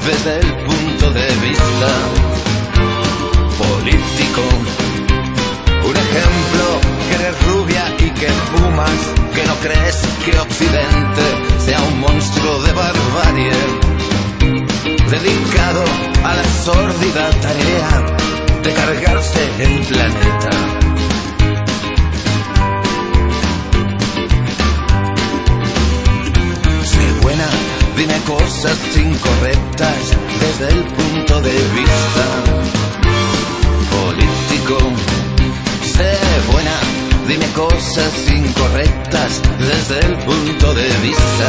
desde el punto de vista político. Un ejemplo, que eres rubia y que fumas, que no crees que Occidente sea un monstruo de barbarie, dedicado a la sórdida tarea de cargarse el planeta. Sé buena, dime cosas incorrectas desde el punto de vista político. Sé buena, dime cosas incorrectas desde el punto de vista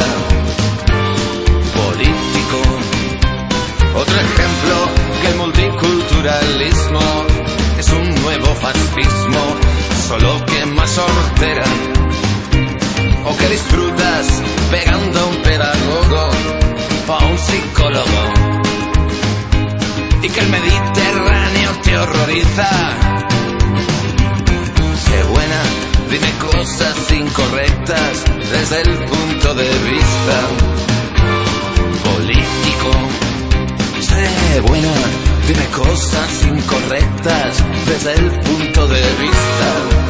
político. Otro ejemplo, que el multiculturalismo es un nuevo fascismo, solo que más hortera. O que disfrutas pegando a un pedagogo o a un psicólogo, y que el Mediterráneo te horroriza. Sé buena, dime cosas incorrectas desde el punto de vista político. Sé buena, dime cosas incorrectas desde el punto de vista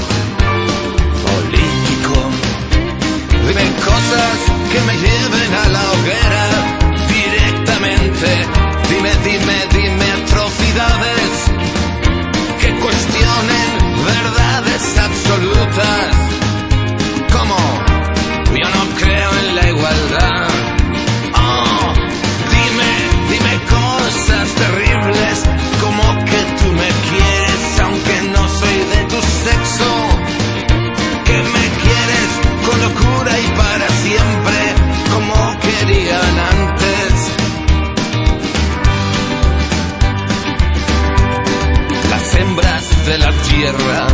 político. Dime cosas que me lleven a la hoguera directamente. Dime atrocidades que cuestionen verdades absolutas. ¿Cómo? Yo no creo en la igualdad. Oh, dime cosas terribles, como que tú me quieres aunque no soy de tu sexo, que me quieres con locura y para siempre, como querían antes. Las hembras de la tierra.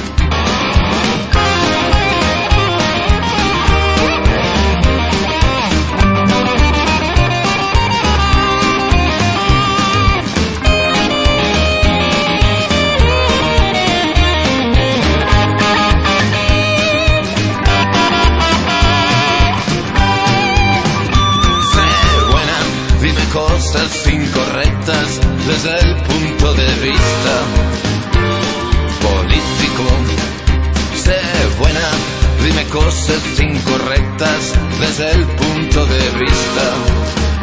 Cosas incorrectas desde el punto de vista político. Sé buena, dime cosas incorrectas desde el punto de vista